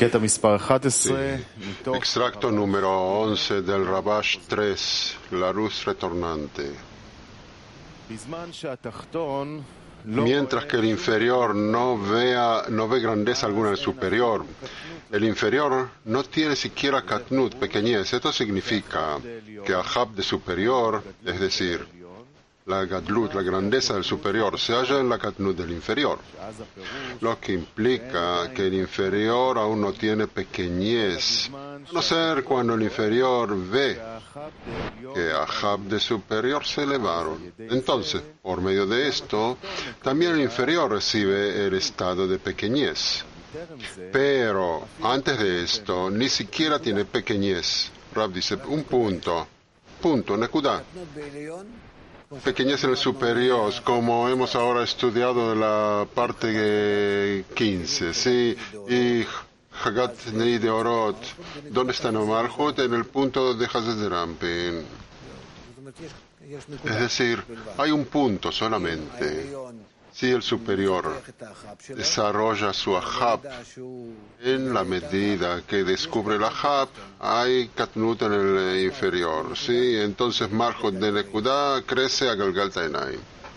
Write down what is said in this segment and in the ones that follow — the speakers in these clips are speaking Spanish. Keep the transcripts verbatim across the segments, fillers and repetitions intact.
Sí. Extracto número once del Rabash tres, la luz retornante. Mientras que el inferior no, vea, no ve grandeza alguna en el superior, el inferior no tiene siquiera katnut, pequeñez. Esto significa que Ahab de superior, es decir, la gadlut, la grandeza del superior, se halla en la katnut del inferior, lo que implica que el inferior aún no tiene pequeñez, a no ser cuando el inferior ve que Ahab de superior se elevaron. Entonces, por medio de esto, también el inferior recibe el estado de pequeñez. Pero antes de esto, ni siquiera tiene pequeñez. Rab dice, un punto, punto, nekuda. Pequeñez en el superior, como hemos ahora estudiado de la parte quince, ¿sí? Y Hagat Nei de Orot, ¿dónde está Nomarjot? En el punto de Hazed Rampin. Es decir, hay un punto solamente. Si el superior desarrolla su Ahab en la medida que descubre el Ahab, hay Katnut en el inferior. ¿Sí? Entonces Marjot de Nekuda crece a Galgal Tainai.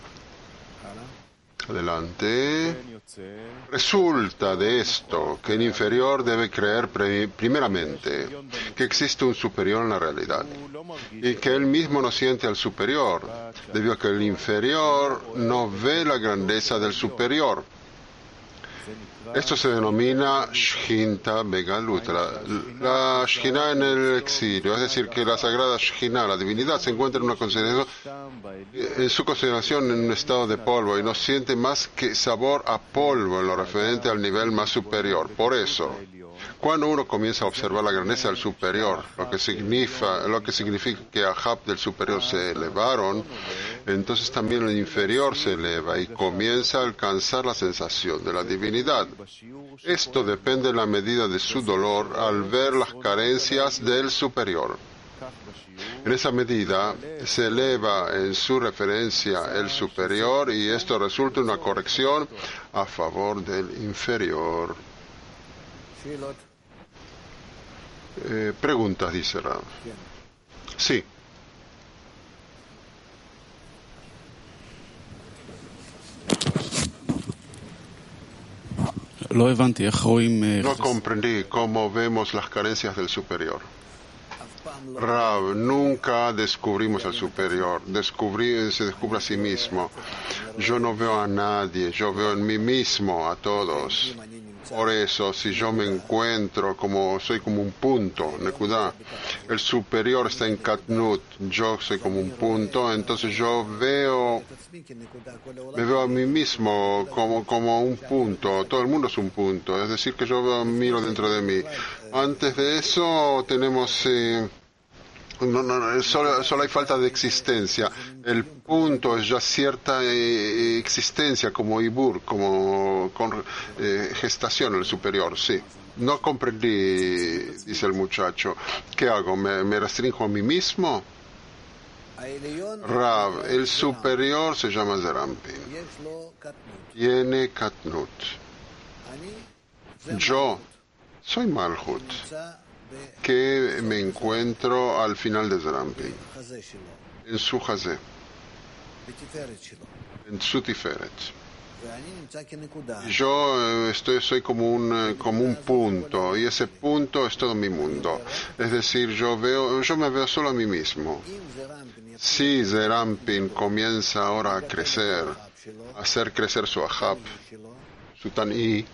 Adelante. Resulta de esto que el inferior debe creer primeramente que existe un superior en la realidad y que él mismo no siente al superior, debido a que el inferior no ve la grandeza del superior. Esto se denomina Shchinta Begalut, la, la Shchina en el exilio, es decir, que la sagrada Shchina, la divinidad, se encuentra en una consideración, en su consideración en un estado de polvo y no siente más que sabor a polvo en lo referente al nivel más superior. Por eso, cuando uno comienza a observar la grandeza del superior, lo que significa, lo que significa que Ahab del superior se elevaron, entonces también el inferior se eleva y comienza a alcanzar la sensación de la divinidad. Esto depende de la medida de su dolor al ver las carencias del superior. En esa medida se eleva en su referencia el superior y esto resulta en una corrección a favor del inferior. Eh, preguntas, dice Rav. Sí. No comprendí cómo vemos las carencias del superior. Rav, nunca descubrimos al superior, Descubrí, se descubre a sí mismo. Yo no veo a nadie, yo veo en mí mismo a todos. Por eso, si yo me encuentro como, soy como un punto, Nekuda, el superior está en Katnut, yo soy como un punto, entonces yo veo, me veo a mí mismo como, como un punto, todo el mundo es un punto, es decir, que yo veo, miro dentro de mí. Antes de eso tenemos... Eh, No, no, no solo, solo hay falta de existencia. El punto es ya cierta eh, existencia como Ibur, como con eh, gestación, el superior, sí. No comprendí, dice el muchacho. ¿Qué hago? ¿Me, me restringo a mí mismo? Rav, el superior se llama Zerampin. Tiene Katnut. Yo soy Malhut, que me encuentro al final de Zerampin, en su Hazé, en su Tiferet. Yo estoy, soy como un, como un punto, y ese punto es todo mi mundo. Es decir, yo veo, yo me veo solo a mí mismo. Si Zerampin comienza ahora a crecer, a hacer crecer su Ahab, su Tani,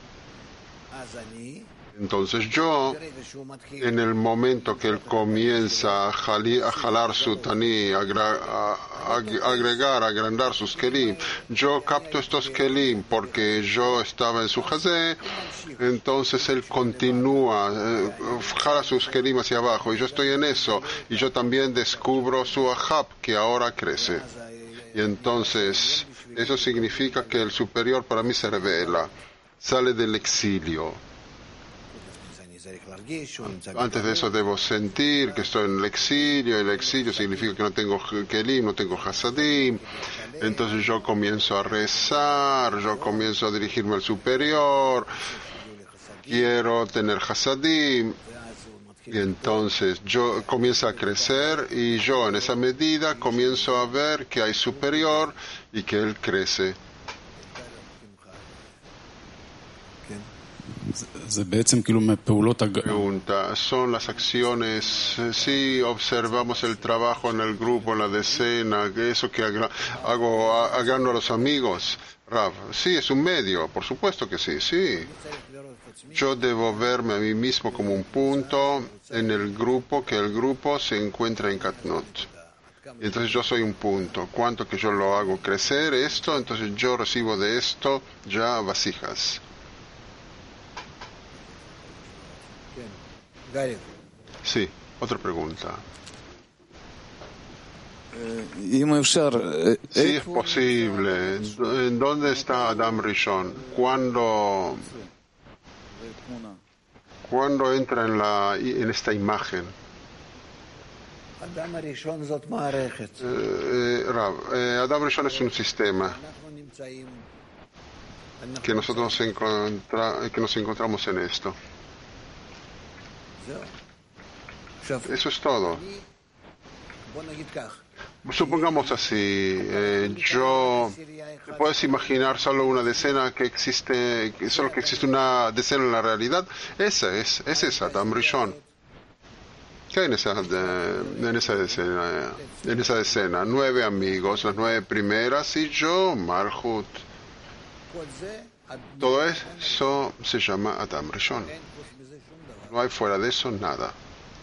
entonces yo, en el momento que él comienza a, jali, a jalar su Tani, a, a, a agregar, a agrandar sus kelim, yo capto estos kelim porque yo estaba en su Hazé, entonces él continúa, eh, jala sus kelim hacia abajo y yo estoy en eso y yo también descubro su Ahab que ahora crece. Y entonces eso significa que el superior para mí se revela, sale del exilio. Antes de eso debo sentir que estoy en el exilio, el exilio significa que no tengo kelim, no tengo hasadim, entonces yo comienzo a rezar, yo comienzo a dirigirme al superior, quiero tener hasadim, y entonces yo comienza a crecer y yo en esa medida comienzo a ver que hay superior y que él crece. Pregunta, son las acciones, sí, observamos el trabajo en el grupo, en la decena, que eso que hago, hago a los amigos. Rav, sí, es un medio, por supuesto que sí, sí. Yo debo verme a mí mismo como un punto en el grupo, que el grupo se encuentra en Katnot. Entonces yo soy un punto. Cuanto que yo lo hago crecer esto, entonces yo recibo de esto ya vasijas. Sí, otra pregunta. Si es posible, ¿en dónde está Adam Rishon? ¿Cuándo, ¿cuándo entra en, la, en esta imagen? Eh, Rav, eh, Adam Rishon es un sistema que nosotros nos, encontra, que nos encontramos en esto. Eso es todo. Supongamos así, eh, yo, ¿te puedes imaginar solo una decena que existe, solo que existe una decena en la realidad? Esa es, es esa, Adam Rishon. ¿Qué hay en esa, de, en esa decena? En esa decena, nueve amigos, las nueve primeras y yo, Malhut. Todo eso se llama Adam Rishon. No hay fuera de eso nada.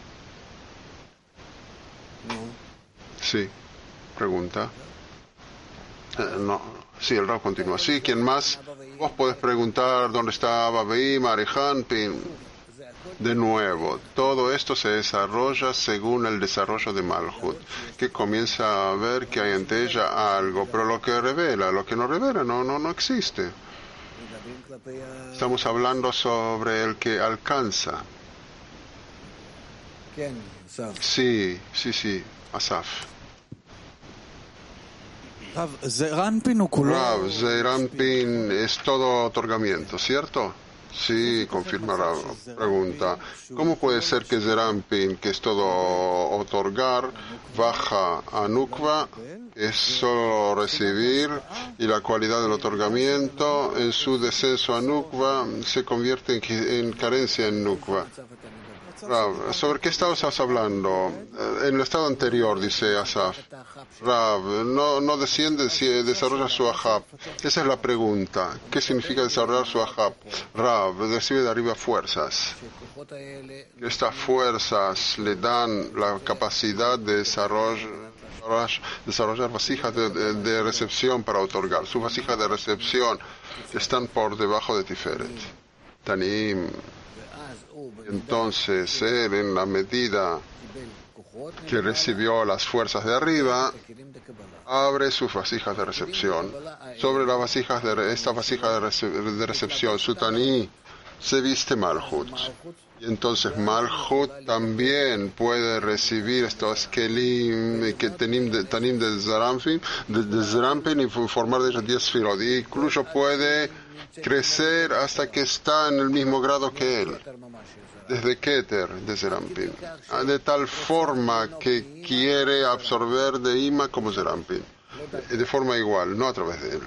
Sí, pregunta. Eh, no, sí, el Rab continúa. Sí, ¿quién más? Vos podés preguntar dónde está Babeim, Arehanpin. De nuevo, todo esto se desarrolla según el desarrollo de Malhut, que comienza a ver que hay ante ella algo, pero lo que revela, lo que no revela, no, no, no existe. Estamos hablando sobre el que alcanza. Sí, sí, sí, Asaf. Rav, Zeranpin es todo otorgamiento, ¿cierto? Sí, confirma la pregunta. ¿Cómo puede ser que Zeranpin, que es todo otorgar, baja a Nukva, es solo recibir, y la cualidad del otorgamiento en su descenso a Nukva se convierte en, en carencia en Nukva? Rav, ¿sobre qué estado estás hablando? En el estado anterior, dice Asaf. Rav, no, no desciende, si desarrolla su ahab. Esa es la pregunta. ¿Qué significa desarrollar su ahab? Rav, recibe de arriba fuerzas. Estas fuerzas le dan la capacidad de desarrollar, desarrollar vasijas de, de, de recepción para otorgar. Sus vasijas de recepción están por debajo de Tiferet. Tanim. Entonces, él, en la medida que recibió las fuerzas de arriba, abre sus vasijas de recepción. Sobre las vasijas de estas vasijas de, rece de recepción, su Tani se viste Malhut. Y entonces Malhut también puede recibir estos Kelim, que Tanim de, tanim de Zerampin, de, de Zerampin y formar de ellos diez Sfirot. Y incluso puede crecer hasta que está en el mismo grado que él, desde Keter, de Zerampin, de tal forma que quiere absorber de Ima como Zerampin, de forma igual, no a través de él.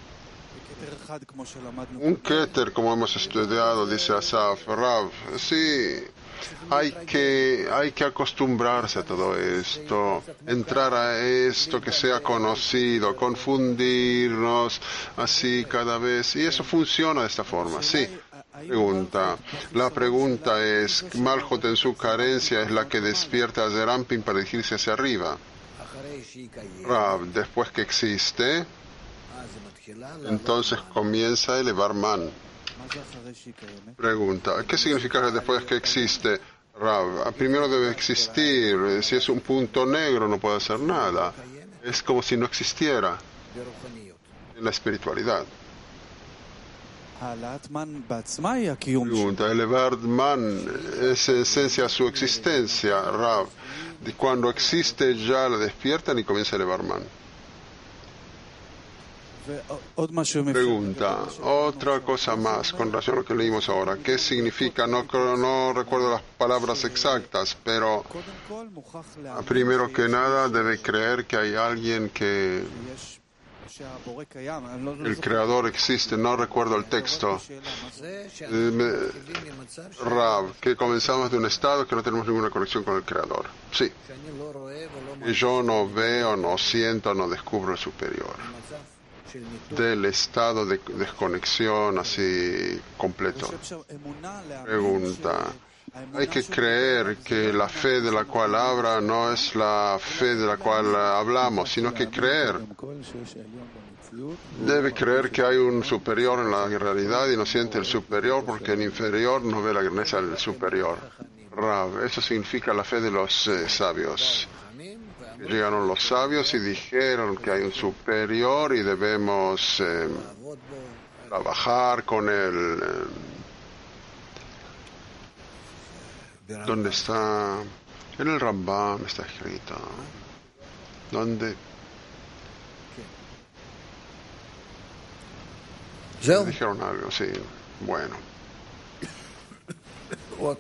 Un Keter, como hemos estudiado, dice Asaf, Rav, sí, hay que, hay que acostumbrarse a todo esto, entrar a esto que sea conocido, confundirnos así cada vez, y eso funciona de esta forma, sí. Pregunta. La pregunta es, Malhut en su carencia es la que despierta a Zerampin para dirigirse hacia arriba. Rav, después que existe, entonces comienza a elevar man. Pregunta. ¿Qué significa después que existe? Rav, primero debe existir. Si es un punto negro no puede hacer nada. Es como si no existiera en la espiritualidad. Pregunta, elevar man es en esencia su existencia, Rav. De cuando existe ya la despiertan y comienza a elevar man. Pregunta, otra cosa más con relación a lo que leímos ahora. ¿Qué significa? No, no recuerdo las palabras exactas, pero primero que nada debe creer que hay alguien que el creador existe. No recuerdo el texto. Rav, que comenzamos de un estado que no tenemos ninguna conexión con el creador. Sí. Y yo no veo, no siento, no descubro el superior. Del estado de desconexión así completo. Pregunta. Hay que creer que la fe de la cual habla no es la fe de la cual hablamos, sino que creer. Debe creer que hay un superior en la realidad y no siente el superior porque el inferior no ve la grandeza del superior. Rav, eso significa la fe de los eh, sabios. Llegaron los sabios y dijeron que hay un superior y debemos eh, trabajar con él. Eh, ¿Dónde está? En el Rambam está escrito. ¿Dónde? ¿Sí? Dijeron algo, sí. Bueno. What?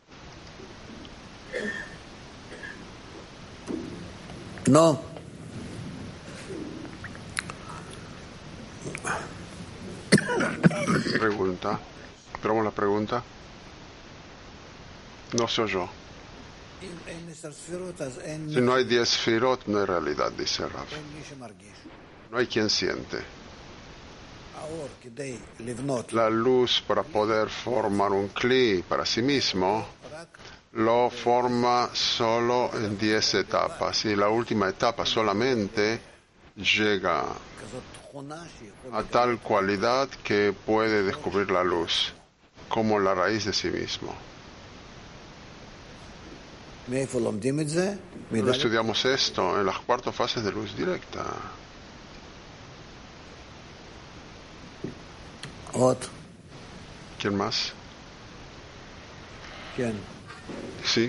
No. Pregunta. Esperamos la pregunta. No soy yo. Si no hay diez sefirot, no hay realidad, dice Rav. No hay quien siente. La luz, para poder formar un kli para sí mismo, lo forma solo en diez etapas y la última etapa solamente llega a tal cualidad que puede descubrir la luz como la raíz de sí mismo. ¿No estudiamos esto en las cuatro fases de luz directa? ¿Quién más? ¿Quién? Sí.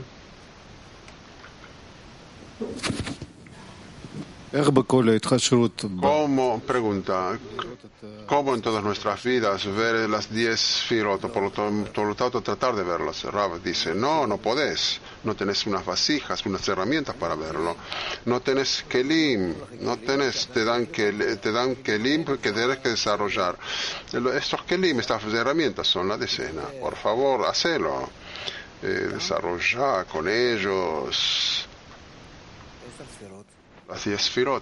¿Cómo, pregunta, cómo en todas nuestras vidas ver las diez sefirot, por lo, por lo tanto tratar de verlas? Rav dice, no, no podés, no tenés unas vasijas, unas herramientas para verlo, no tenés kelim, no tenés, te dan, que, te dan kelim que tienes que desarrollar. Estos kelim, estas herramientas son la decena, por favor, hacelo, eh, desarrolla con ellos las diez sefirot.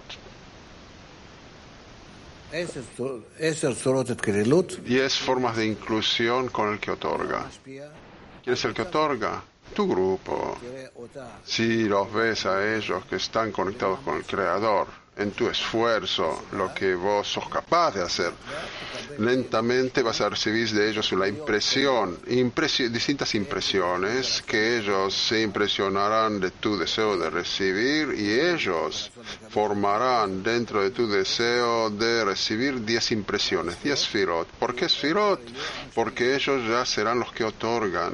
Diez formas de inclusión con el que otorga. ¿Quién es el que otorga? Tu grupo. Si los ves a ellos que están conectados con el Creador, en tu esfuerzo, lo que vos sos capaz de hacer, lentamente vas a recibir de ellos una impresión, impresi- distintas impresiones, que ellos se impresionarán de tu deseo de recibir y ellos formarán dentro de tu deseo de recibir diez impresiones, diez sefirot. ¿Por qué sefirot? Porque ellos ya serán los que otorgan.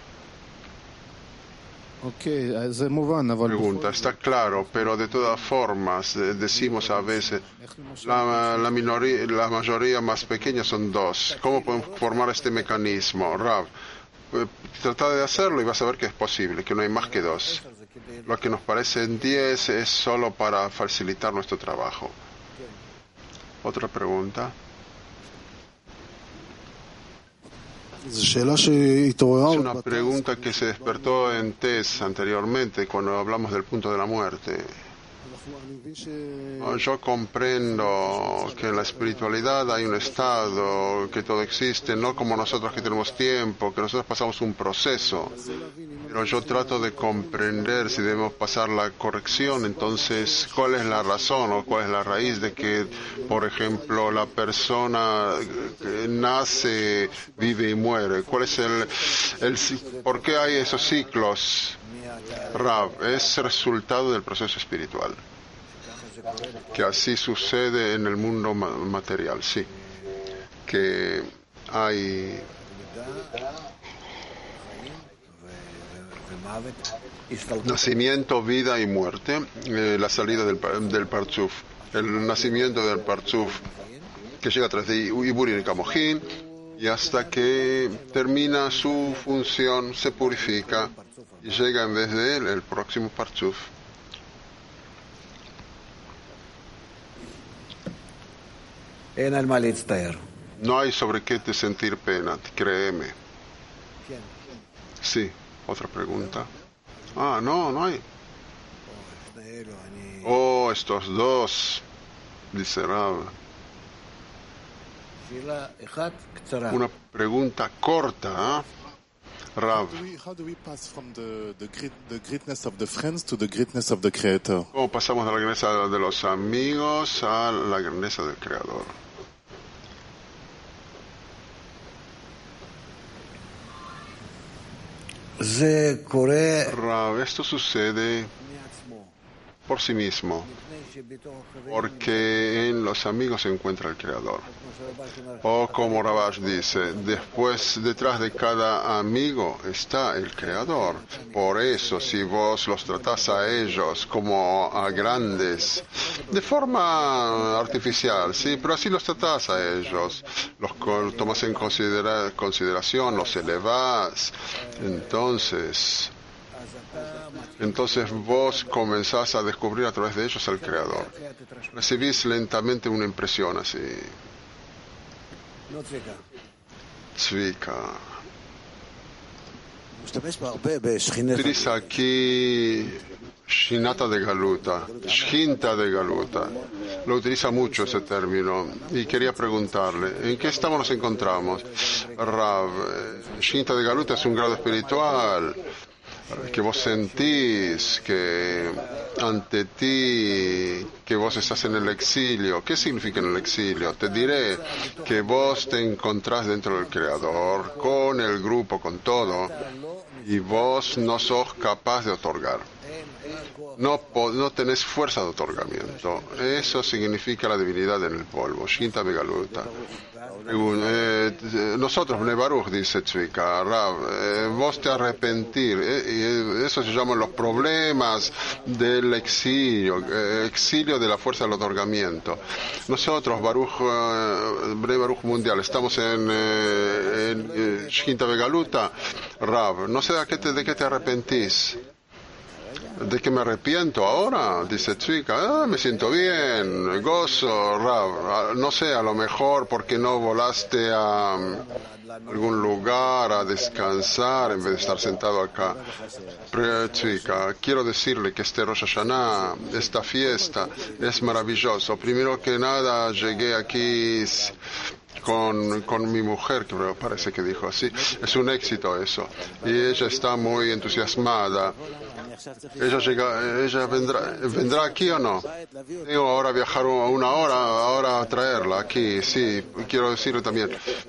Pregunta, está claro, pero de todas formas eh, decimos a veces la, la, minoría, la mayoría más pequeña son dos. ¿Cómo podemos formar este mecanismo? Rav, eh, trata de hacerlo y vas a ver que es posible, que no hay más que dos. Lo que nos parecen diez es solo para facilitar nuestro trabajo. Otra pregunta. Es una pregunta que se despertó en Tess anteriormente cuando hablamos del punto de la muerte. Yo comprendo que en la espiritualidad hay un estado, que todo existe, no como nosotros que tenemos tiempo, que nosotros pasamos un proceso. Pero yo trato de comprender si debemos pasar la corrección, entonces, ¿cuál es la razón o cuál es la raíz de que, por ejemplo, la persona nace, vive y muere? ¿Cuál es el, el por qué hay esos ciclos? Rav, es resultado del proceso espiritual. Que así sucede en el mundo material, sí. Que hay nacimiento, vida y muerte, eh, la salida del, del Parzuf, el nacimiento del Parzuf que llega a través de Iburin y Camojin, y hasta que termina su función, se purifica y llega en vez de él el próximo Parchuf. No hay sobre qué te sentir pena, créeme. Sí, otra pregunta. Ah, no, no hay. Oh, estos dos, dice Rav. Una pregunta corta, ¿eh? Rav. ¿Cómo pasamos de la grandeza de los amigos a la grandeza del Creador? Rav, esto sucede por sí mismo, porque en los amigos se encuentra el Creador. O como Rabash dice, después, detrás de cada amigo está el Creador. Por eso, si vos los tratás a ellos como a grandes, de forma artificial, sí, pero así los tratás a ellos, los tomas en considera consideración, los elevás, entonces... Entonces vos comenzás a descubrir a través de ellos al Creador. Recibís lentamente una impresión así. Tzvika. Utiliza aquí Shinata de Galuta, Shinta de Galuta. Lo utiliza mucho ese término. Y quería preguntarle, ¿en qué estamos nos encontramos? Rav, Shinta de Galuta es un grado espiritual que vos sentís que ante ti, que vos estás en el exilio. ¿Qué significa en el exilio? Te diré que vos te encontrás dentro del Creador, con el grupo, con todo, y vos no sos capaz de otorgar. No, no tenés fuerza de otorgamiento. Eso significa la divinidad en el polvo. Shinta Begaluta. Eh, nosotros, Bnei Baruch, dice Tzvika, Rav, eh, vos te arrepentir, eh, y eso se llaman los problemas del exilio, eh, exilio de la fuerza del otorgamiento. Nosotros, Baruch, eh, Bnei Baruch Mundial, estamos en, eh, en eh, Shinta Begaluta, Rav, no sé de qué te, de qué te arrepentís. ¿De qué me arrepiento ahora? Dice Tzvika, ah, me siento bien, gozo, Rav, no sé, a lo mejor porque no volaste a algún lugar a descansar en vez de estar sentado acá. Pero Tzvika, quiero decirle que este Rosh Hashanah, esta fiesta, es maravilloso. Primero que nada, llegué aquí con, con mi mujer, que parece que dijo así. Es un éxito eso. Y ella está muy entusiasmada. Ella llega, ella vendrá, vendrá aquí o no. Digo, ahora viajar una hora, ahora a traerla aquí, sí, quiero decirle también.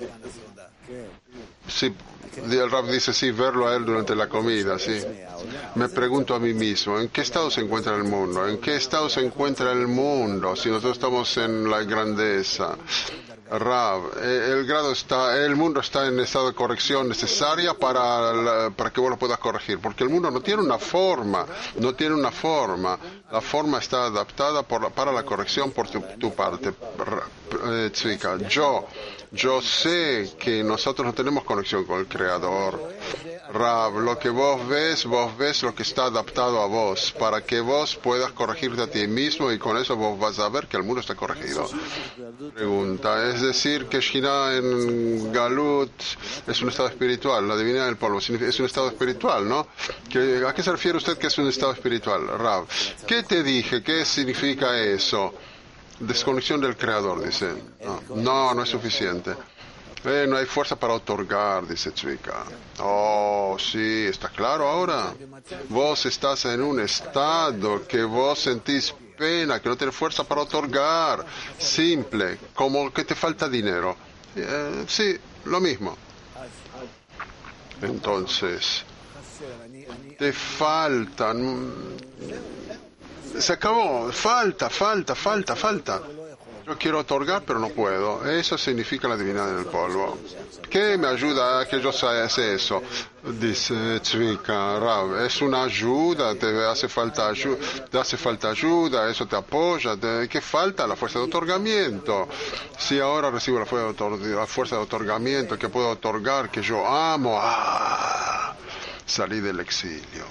Sí, el Rab dice sí, verlo a él durante la comida, sí. Me pregunto a mí mismo, ¿en qué estado se encuentra el mundo? ¿En qué estado se encuentra el mundo si nosotros estamos en la grandeza? Rav, el grado está, el mundo está en estado de corrección necesaria para, la, para que vos lo puedas corregir, porque el mundo no tiene una forma, no tiene una forma, la forma está adaptada por la, para la corrección por tu, tu parte. Eh, Tzvika, yo, yo sé que nosotros no tenemos conexión con el Creador. Rav, lo que vos ves, vos ves lo que está adaptado a vos, para que vos puedas corregirte a ti mismo y con eso vos vas a ver que el mundo está corregido. Pregunta, es decir, que Shina en Galut es un estado espiritual, la divinidad del polvo es un estado espiritual, ¿no? ¿A qué se refiere usted que es un estado espiritual, Rav? ¿Qué te dije? ¿Qué significa eso? Desconexión del Creador, dice. No, no, no es suficiente. Eh, no hay fuerza para otorgar, dice Tzvika. Oh, sí, está claro ahora. Vos estás en un estado que vos sentís pena, que no tienes fuerza para otorgar. Simple, como que te falta dinero. Eh, sí, lo mismo. Entonces, te faltan... Se acabó, falta, falta, falta, falta. Yo quiero otorgar, pero no puedo. Eso significa la divinidad en el polvo. ¿Qué me ayuda a que yo sea eso? Dice Tzvika, Rav, es una ayuda, te hace falta ayuda, te hace falta ayuda, eso te apoya. Te, ¿Qué falta? La fuerza de otorgamiento. Si ahora recibo la fuerza de, otor, la fuerza de otorgamiento, que puedo otorgar, que yo amo, ¡ah! Salí del exilio.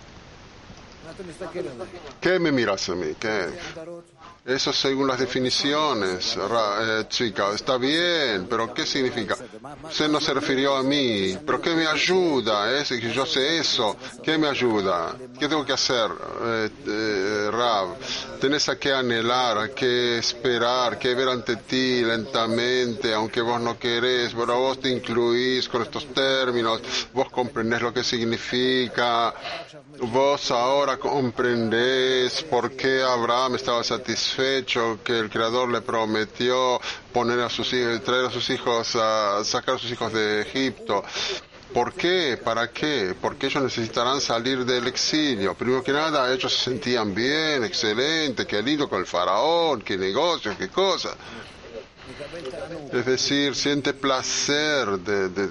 ¿Qué me miras a mí? ¿Qué? Eso según las definiciones, eh, chica, está bien, pero ¿qué significa? Usted no se refirió a mí, pero ¿qué me ayuda? Es que yo sé eso, ¿qué me ayuda? ¿Qué tengo que hacer, eh, eh, Rav? Tenés a que anhelar, a que esperar, que ver ante ti lentamente, aunque vos no querés, pero vos te incluís con estos términos, vos comprendés lo que significa, vos ahora comprendés por qué Abraham estaba satisfecho, que el Creador le prometió poner a sus hijos, traer a sus hijos, a sacar a sus hijos de Egipto. ¿Por qué? ¿Para qué? Porque ellos necesitarán salir del exilio. Primero que nada, ellos se sentían bien, excelente, qué lindo con el faraón, qué negocio, qué cosa. Es decir, siente placer de, de,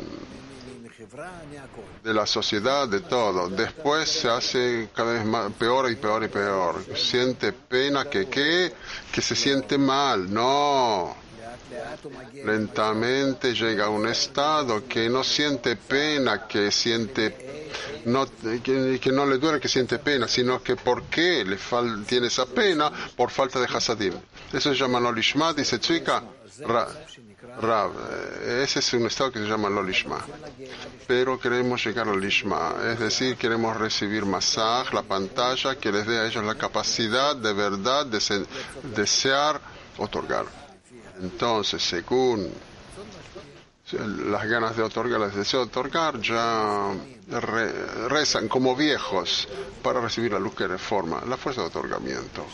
de la sociedad, de todo. Después se hace cada vez más, peor y peor y peor. Siente pena que qué, que se siente mal. No. Lentamente llega a un estado que no siente pena, que siente no, que, que no le duele que siente pena, sino que ¿por qué le fal, tiene esa pena? Por falta de hasadim. Eso se llama Lolishma, dice chica. Ra, Rav, ese es un estado que se llama Lolishma. Pero queremos llegar al Lishma, es decir, queremos recibir masaj, la pantalla que les dé a ellos la capacidad de verdad de se, desear otorgar. Entonces, según las ganas de otorgar, les deseo otorgar, ya re, rezan como viejos para recibir la luz que reforma, la fuerza de otorgamiento.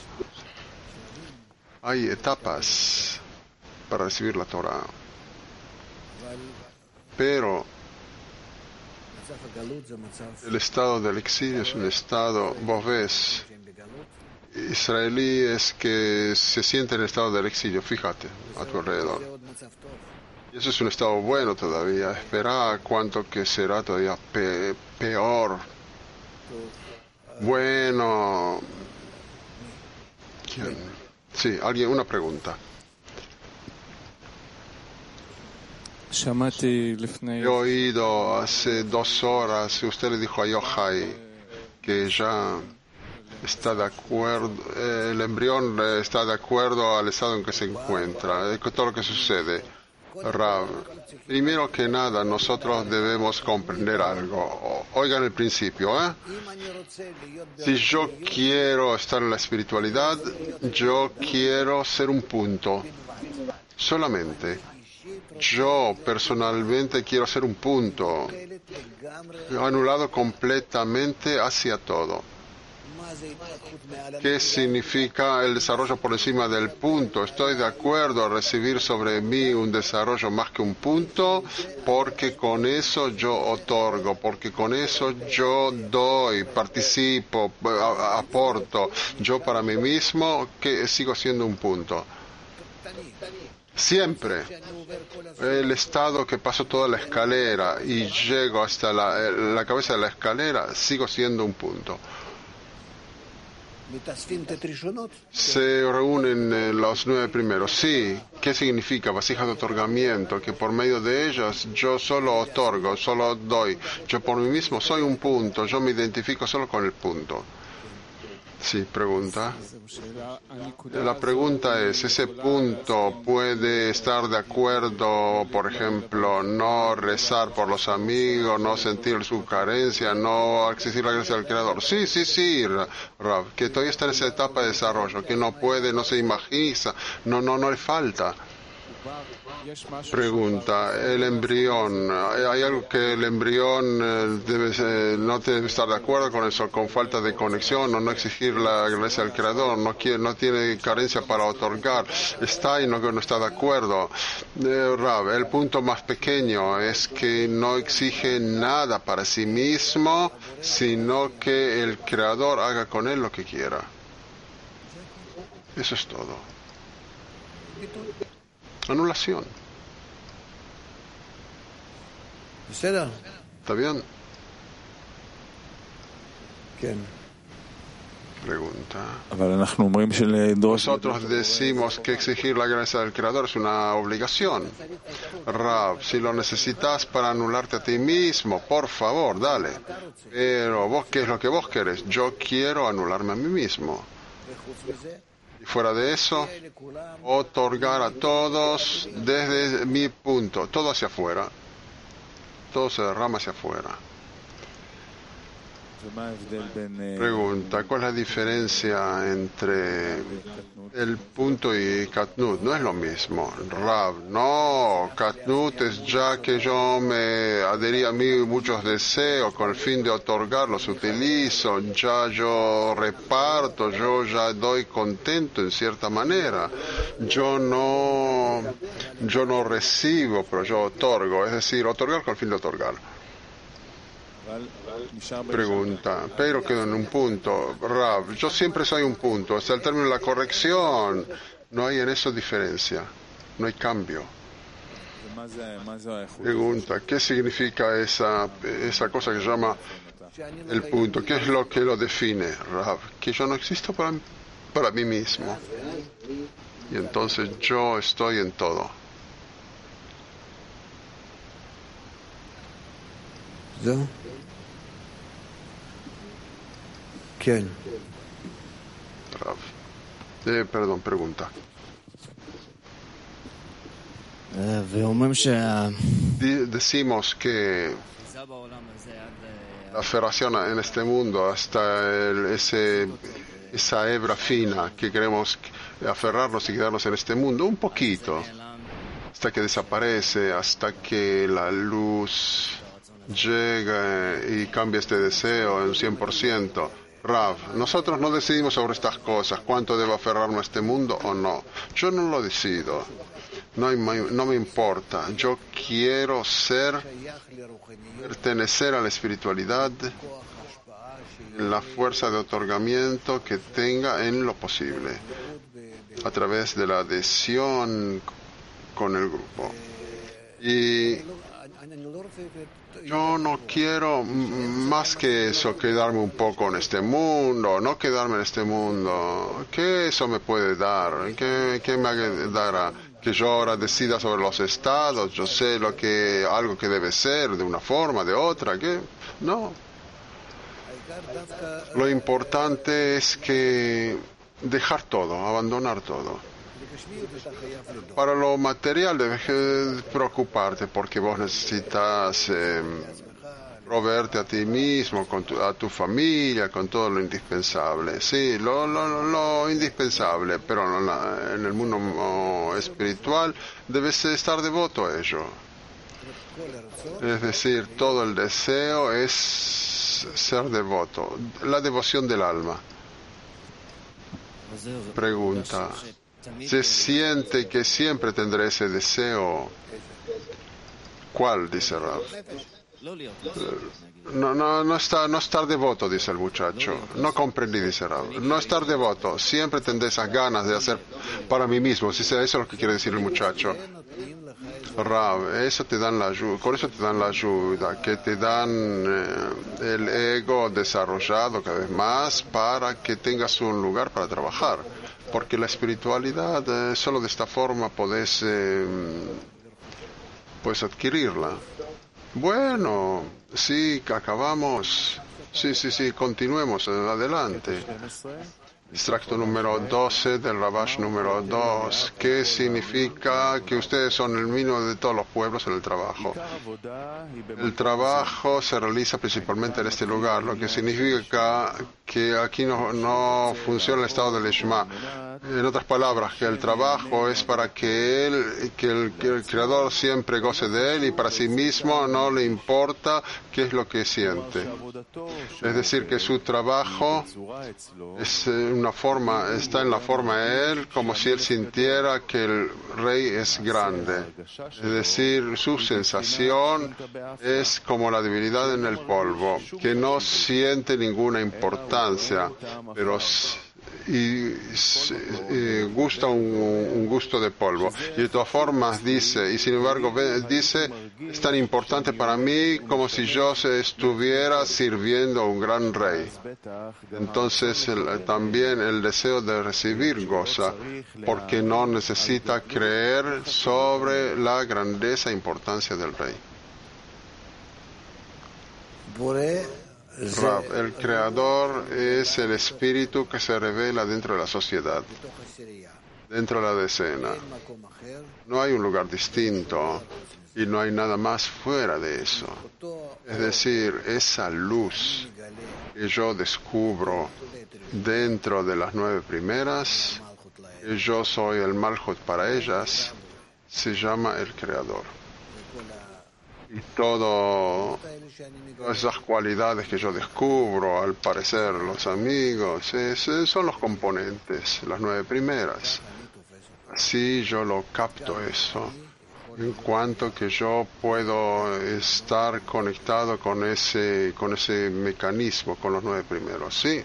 Hay etapas para recibir la Torah, pero el estado del exilio es un estado, vos ves, israelíes que se sienten en el estado del exilio, fíjate a tu alrededor. Y eso es un estado bueno todavía. Espera cuánto que será todavía pe peor. Bueno. ¿Quién? Sí, alguien, una pregunta. He oído hace dos horas, usted le dijo a Yochai que ya está de acuerdo, eh, el embrión está de acuerdo al estado en que se encuentra, eh, con todo lo que sucede. Rav, primero que nada, nosotros debemos comprender algo. Oigan el principio, ¿eh? Si yo quiero estar en la espiritualidad, yo quiero ser un punto. Solamente. Yo personalmente quiero ser un punto. Anulado completamente hacia todo. ¿Qué significa el desarrollo por encima del punto? Estoy de acuerdo a recibir sobre mí un desarrollo más que un punto, porque con eso yo otorgo, porque con eso yo doy, participo, aporto. Yo para mí mismo que sigo siendo un punto. Siempre. El estado que paso toda la escalera y llego hasta la, la cabeza de la escalera, sigo siendo un punto. Se reúnen eh, los nueve primeros. Sí, ¿qué significa? Vasijas de otorgamiento, que por medio de ellas yo solo otorgo, solo doy. Yo por mí mismo soy un punto, yo me identifico solo con el punto. Sí, pregunta. La pregunta es, ¿ese punto puede estar de acuerdo, por ejemplo, no rezar por los amigos, no sentir su carencia, no exigir la gracia del Creador? Sí, sí, sí, Rav, que todavía está en esa etapa de desarrollo, que no puede, no se imagina, no, no, no le falta. Pregunta, el embrión, ¿hay algo que el embrión debe, no debe estar de acuerdo con eso, con falta de conexión o no exigir la gracia del Creador, no quiere, no tiene carencia para otorgar, está y no, no está de acuerdo? Eh, Rav, el punto más pequeño es que no exige nada para sí mismo, sino que el Creador. el Creador haga con él lo que quiera. Eso es todo. Anulación. ¿Está bien? Pregunta. Nosotros decimos que exigir la gracia del Creador es una obligación. Rav, si lo necesitas para anularte a ti mismo, por favor, dale. Pero vos, ¿qué es lo que vos querés? Yo quiero anularme a mí mismo. Y fuera de eso, otorgar a todos desde mi punto, todo hacia afuera. Todo se derrama hacia afuera. Pregunta, ¿cuál es la diferencia entre el punto y Katnut? No es lo mismo. Rav, no, Katnut es ya que yo me adherí a mí muchos deseos con el fin de otorgar, los utilizo, ya yo reparto, yo ya doy contento en cierta manera. Yo no, yo no recibo, pero yo otorgo, es decir, otorgar con el fin de otorgar. Pregunta, pero quedo en un punto. Rav, yo siempre soy un punto, hasta el término de la corrección. No hay en eso diferencia, no hay cambio. Pregunta, ¿qué significa esa, esa cosa que se llama el punto? ¿Qué es lo que lo define, Rav? Que yo no existo para, para mí mismo. Y entonces yo estoy en todo. ¿No? ¿Quién? Rav. Eh, perdón, pregunta. Decimos que la aferración en este mundo hasta el, ese, esa hebra fina que queremos aferrarnos y quedarnos en este mundo un poquito hasta que desaparece, hasta que la luz llega y cambia este deseo en cien por ciento. Rav, nosotros no decidimos sobre estas cosas, cuánto debo aferrarme a este mundo o no. Yo no lo decido, no, no me importa. Yo quiero ser, pertenecer a la espiritualidad, la fuerza de otorgamiento que tenga en lo posible, a través de la adhesión con el grupo. Y yo no quiero más que eso, quedarme un poco en este mundo, no quedarme en este mundo. ¿Qué eso me puede dar? ¿Qué, qué me dará? Que yo ahora decida sobre los estados, yo sé lo que, algo que debe ser, de una forma, de otra, ¿qué? No. Lo importante es que dejar todo, abandonar todo. Para lo material debes preocuparte porque vos necesitas eh, proveerte a ti mismo, con tu, a tu familia, con todo lo indispensable. Sí, lo, lo, lo indispensable, pero en, la, en el mundo espiritual debes estar devoto a ello. Es decir, todo el deseo es ser devoto, la devoción del alma. Pregunta. Se siente que siempre tendré ese deseo. ¿Cuál? Dice Rav. No, no, no, está, no estar devoto, dice el muchacho. No comprendí, dice Rav. No estar devoto. Siempre tendré esas ganas de hacer para mí mismo. Si sea eso lo que quiere decir el muchacho. Rav, eso te dan la ayuda, con eso te dan la ayuda, que te dan eh, el ego desarrollado cada vez más para que tengas un lugar para trabajar. Porque la espiritualidad, eh, solo de esta forma podés, eh, puedes adquirirla. Bueno, sí, acabamos. Sí, sí, sí, continuemos, adelante. Extracto número doce del Rabash número dos. ¿Qué significa que ustedes son el mínimo de todos los pueblos en el trabajo? El trabajo se realiza principalmente en este lugar, lo que significa que aquí no, no funciona el estado del Lishma. En otras palabras, que el trabajo es para que él, que el, que el Creador siempre goce de él y para sí mismo no le importa qué es lo que siente. Es decir, que su trabajo es una forma, está en la forma de él, como si él sintiera que el rey es grande. Es decir, su sensación es como la debilidad en el polvo, que no siente ninguna importancia, pero y eh, gusta un, un gusto de polvo. Y de todas formas dice, y sin embargo ve, dice, es tan importante para mí como si yo se estuviera sirviendo a un gran rey. Entonces el, también el deseo de recibir goza, porque no necesita creer sobre la grandeza e importancia del rey. Rav, el creador es el espíritu que se revela dentro de la sociedad, dentro de la decena. No hay un lugar distinto y no hay nada más fuera de eso. Es decir, esa luz que yo descubro dentro de las nueve primeras, que yo soy el Malhut para ellas, se llama el creador. Y todo, todas esas cualidades que yo descubro, al parecer los amigos, es, son los componentes, las nueve primeras. Así yo lo capto eso, en cuanto que yo puedo estar conectado con ese, con ese mecanismo, con los nueve primeros, sí.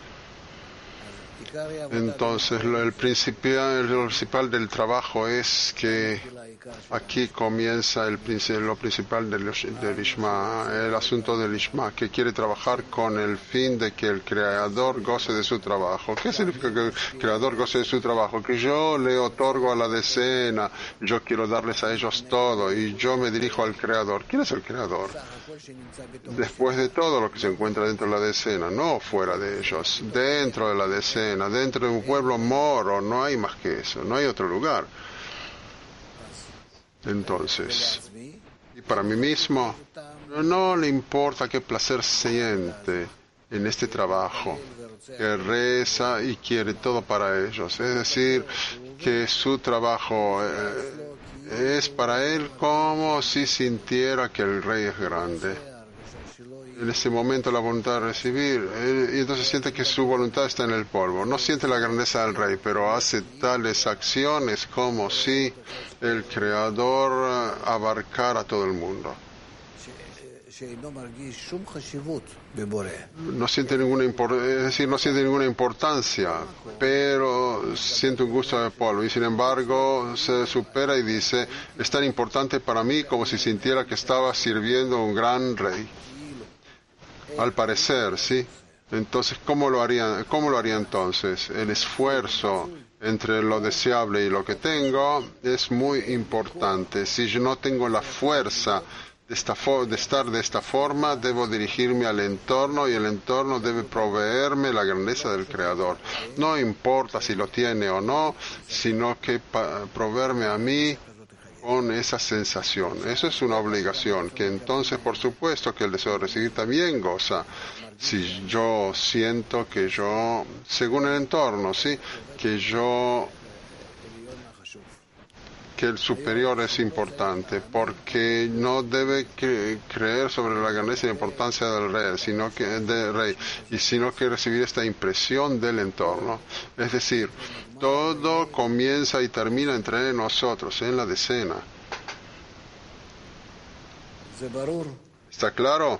Entonces, lo, el, principal, el principal del trabajo es que aquí comienza el, lo principal del, del Ishma, el asunto del Ishma, que quiere trabajar con el fin de que el creador goce de su trabajo. ¿Qué significa que el creador goce de su trabajo? Que yo le otorgo a la decena, yo quiero darles a ellos todo y yo me dirijo al creador. ¿Quién es el creador? Después de todo lo que se encuentra dentro de la decena, no fuera de ellos, dentro de la decena, dentro de un pueblo moro, no hay más que eso, no hay otro lugar. Entonces, y para mí mismo, no le importa qué placer siente en este trabajo, que reza y quiere todo para ellos, es decir, que su trabajo eh, es para él como si sintiera que el rey es grande. En ese momento la voluntad de recibir, él, y entonces siente que su voluntad está en el polvo. No siente la grandeza del rey, pero hace tales acciones como si el creador abarcara a todo el mundo. No siente ninguna impor- es decir, no siente ninguna importancia, pero siente un gusto de polvo y sin embargo se supera y dice, es tan importante para mí como si sintiera que estaba sirviendo a un gran rey. Al parecer, sí. Entonces, ¿cómo lo haría, cómo lo haría entonces? El esfuerzo entre lo deseable y lo que tengo es muy importante. Si yo no tengo la fuerza de, esta fo- de estar de esta forma, debo dirigirme al entorno y el entorno debe proveerme la grandeza del Creador. No importa si lo tiene o no, sino que pa- proveerme a mí con esa sensación. Eso es una obligación, que entonces por supuesto que el deseo de recibir también goza. Si yo siento que yo, según el entorno, sí, que yo, que el superior es importante, porque no debe cre- creer sobre la grandeza y la importancia del rey, sino que del rey, y sino que recibir esta impresión del entorno. Es decir, todo comienza y termina entre nosotros, en la decena. ¿Está claro?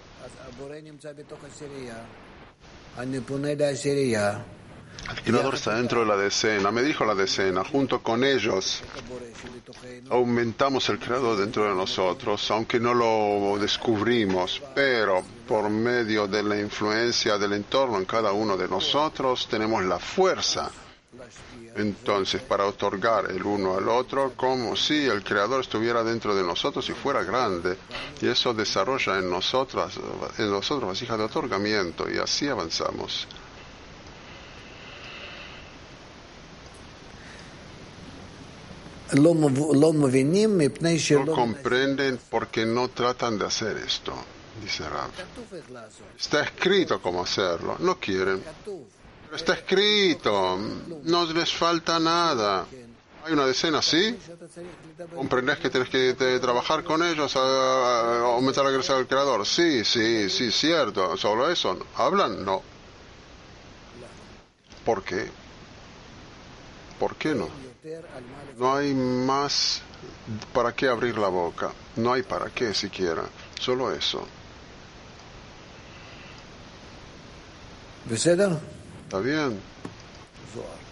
El creador está dentro de la decena. Me dijo la decena, junto con ellos aumentamos el creador dentro de nosotros, aunque no lo descubrimos, pero por medio de la influencia del entorno en cada uno de nosotros tenemos la fuerza. Entonces, para otorgar el uno al otro, como si el Creador estuviera dentro de nosotros y fuera grande, y eso desarrolla en nosotros, en nosotros vasija de otorgamiento, y así avanzamos. No comprenden porque no tratan de hacer esto, dice Rav. Está escrito cómo hacerlo, no quieren. Pero está escrito, no les falta nada. Hay una decena, ¿sí? ¿Comprendés que tenés que te, trabajar con ellos, a, a aumentar la gracia del Creador? Sí, sí, sí, cierto. ¿Solo eso? ¿Hablan? No. ¿Por qué? ¿Por qué no? No hay más para qué abrir la boca. No hay para qué siquiera. Solo eso. ¿Beseder? ¿Está bien? Zohar.